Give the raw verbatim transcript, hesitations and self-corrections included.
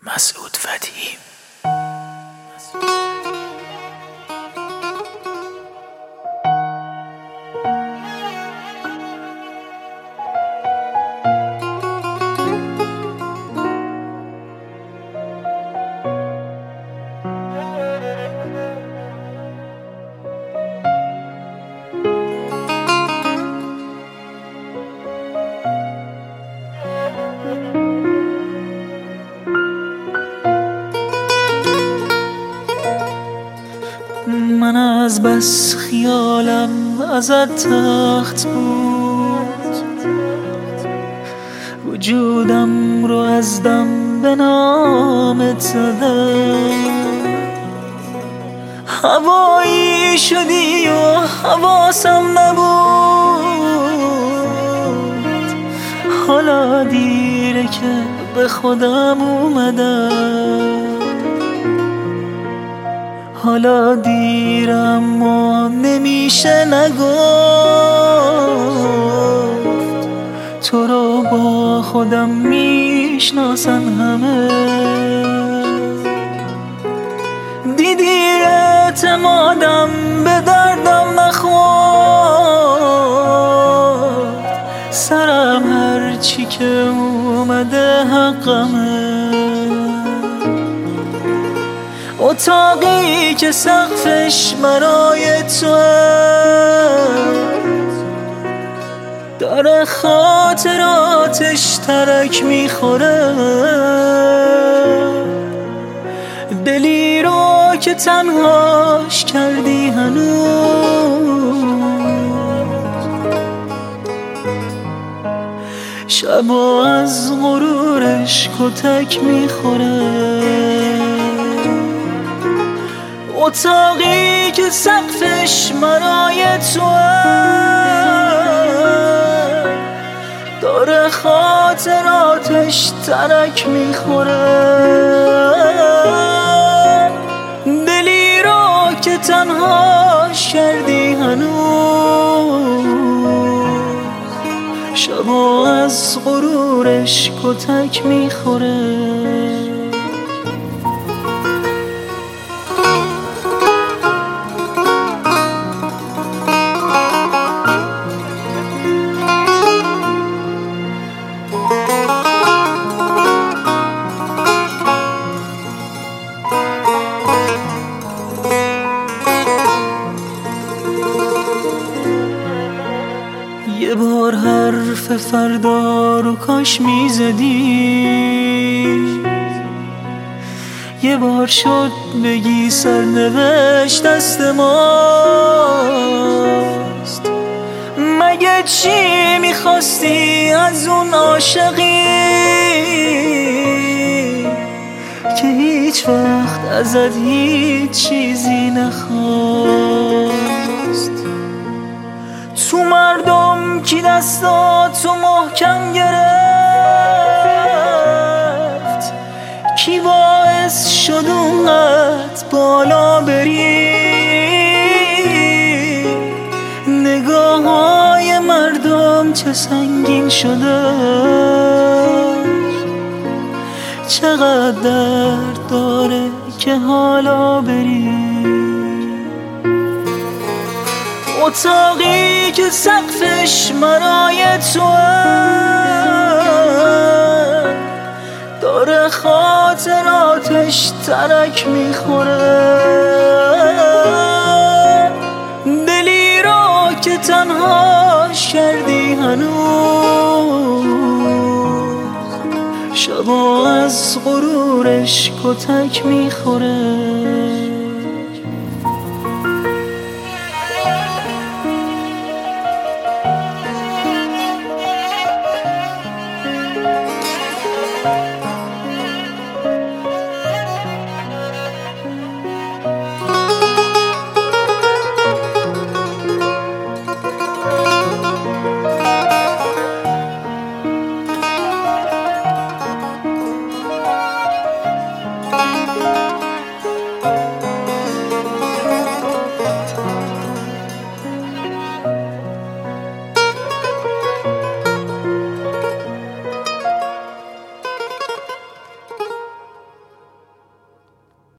مسعود فتحی. من از بس خیالم ازت تخت بود، وجودم رو از دم به نامت زدم. هوایی شدی و حواسم نبود، حالا دیره که به خودم اومدم. حالا دیرم و نمیشه نگفت، تو رو با خودم میشناسن همه. دیدی اعتمادم به دردم نخورد، سرم هرچی که اومده حقمه. اتاقی که سقفش برای توه، داره خاطراتش ترک میخوره. دلی رو که تنهاش کردی هنوز، شبا از غرورش کتک میخوره. اتاقی که سقفش برای توه، داره خاطراتش ترک میخوره. دلی رو که تنهاش کردی هنوز، شبا از غرورش کتک میخوره. یه بار حرف فردا رو کاش میزدی، یه بار شد بگی سرنوشت دست ماست. مگه چی میخواستی از اون عاشقی که هیچ وقت ازت هیچ چیزی نخواست؟ تو مردم کی دستاتو محکم گرفت، کی باعث شد اونقدر بالا بری؟ نگاه های مردم چه سنگین شده، چقدر درد داره که حالا بری. اتاقی که سقفش برای توه، داره خاطراتش ترک میخوره. دلی رو که تنهاش کردی هنوز، شبا از غرورش کتک میخوره.